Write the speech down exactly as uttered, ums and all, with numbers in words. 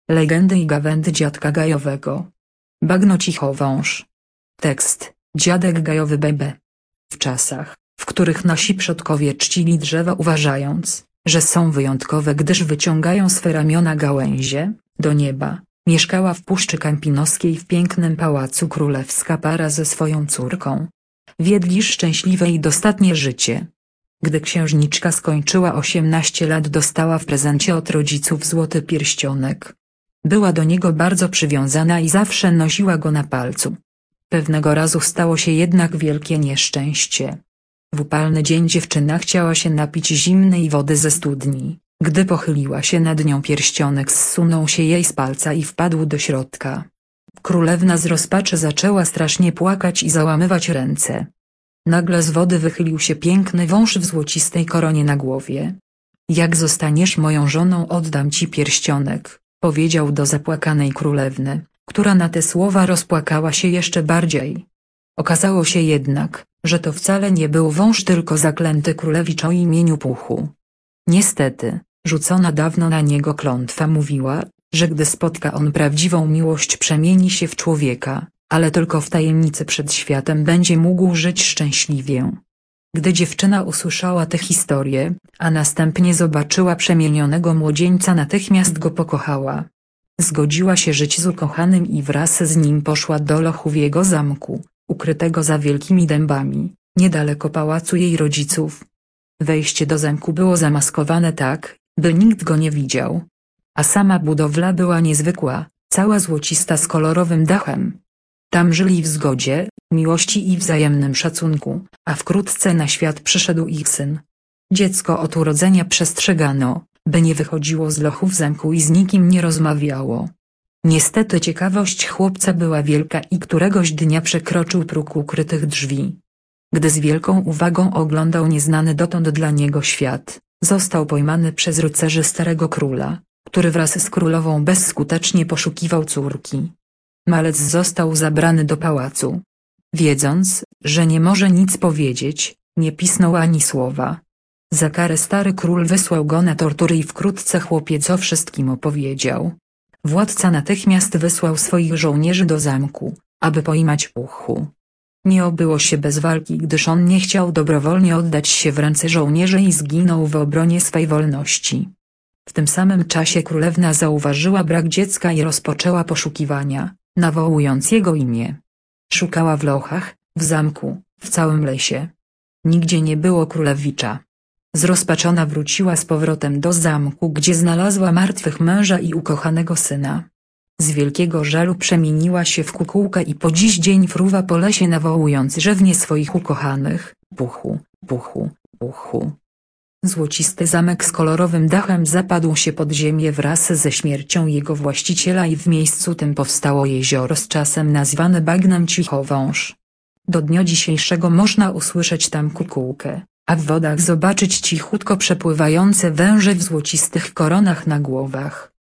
Legendy i gawędy dziadka gajowego. Bagno Cichowąż. Tekst: Dziadek gajowy Bebe. W czasach, w których nasi przodkowie czcili drzewa uważając, że są wyjątkowe gdyż wyciągają swe ramiona gałęzie do nieba, mieszkała w Puszczy Kampinoskiej w pięknym pałacu królewska para ze swoją córką. Wiedli szczęśliwe i dostatnie życie. Gdy księżniczka skończyła osiemnaście lat, dostała w prezencie od rodziców złoty pierścionek. Była do niego bardzo przywiązana i zawsze nosiła go na palcu. Pewnego razu stało się jednak wielkie nieszczęście. W upalny dzień dziewczyna chciała się napić zimnej wody ze studni. Gdy pochyliła się nad nią, pierścionek zsunął się jej z palca i wpadł do środka. Królewna z rozpaczy zaczęła strasznie płakać i załamywać ręce. Nagle z wody wychylił się piękny wąż w złocistej koronie na głowie. Jak zostaniesz moją żoną, oddam ci pierścionek, powiedział do zapłakanej królewny, która na te słowa rozpłakała się jeszcze bardziej. Okazało się jednak, że to wcale nie był wąż, tylko zaklęty królewicz o imieniu Puchu. Niestety, rzucona dawno na niego klątwa mówiła, że gdy spotka on prawdziwą miłość, przemieni się w człowieka, ale tylko w tajemnicy przed światem będzie mógł żyć szczęśliwie. Gdy dziewczyna usłyszała tę historię, a następnie zobaczyła przemienionego młodzieńca, natychmiast go pokochała. Zgodziła się żyć z ukochanym i wraz z nim poszła do lochu w jego zamku, ukrytego za wielkimi dębami, niedaleko pałacu jej rodziców. Wejście do zamku było zamaskowane tak, by nikt go nie widział. A sama budowla była niezwykła, cała złocista z kolorowym dachem. Tam żyli w zgodzie, miłości i wzajemnym szacunku, a wkrótce na świat przyszedł ich syn. Dziecko od urodzenia przestrzegano, by nie wychodziło z lochu w zamku i z nikim nie rozmawiało. Niestety ciekawość chłopca była wielka i któregoś dnia przekroczył próg ukrytych drzwi. Gdy z wielką uwagą oglądał nieznany dotąd dla niego świat, został pojmany przez rycerzy starego króla, który wraz z królową bezskutecznie poszukiwał córki. Malec został zabrany do pałacu. Wiedząc, że nie może nic powiedzieć, nie pisnął ani słowa. Za karę stary król wysłał go na tortury i wkrótce chłopiec o wszystkim opowiedział. Władca natychmiast wysłał swoich żołnierzy do zamku, aby pojmać Puchu. Nie obyło się bez walki, gdyż on nie chciał dobrowolnie oddać się w ręce żołnierzy i zginął w obronie swej wolności. W tym samym czasie królewna zauważyła brak dziecka i rozpoczęła poszukiwania, nawołując jego imię. Szukała w lochach, w zamku, w całym lesie. Nigdzie nie było królewicza. Zrozpaczona wróciła z powrotem do zamku, gdzie znalazła martwych męża i ukochanego syna. Z wielkiego żalu przemieniła się w kukułkę i po dziś dzień fruwa po lesie, nawołując rzewnie swoich ukochanych: Puchu, Puchu, Puchu. Złocisty zamek z kolorowym dachem zapadł się pod ziemię wraz ze śmiercią jego właściciela i w miejscu tym powstało jezioro z czasem nazwane bagnem Cichowąż. Do dnia dzisiejszego można usłyszeć tam kukułkę, a w wodach zobaczyć cichutko przepływające węże w złocistych koronach na głowach.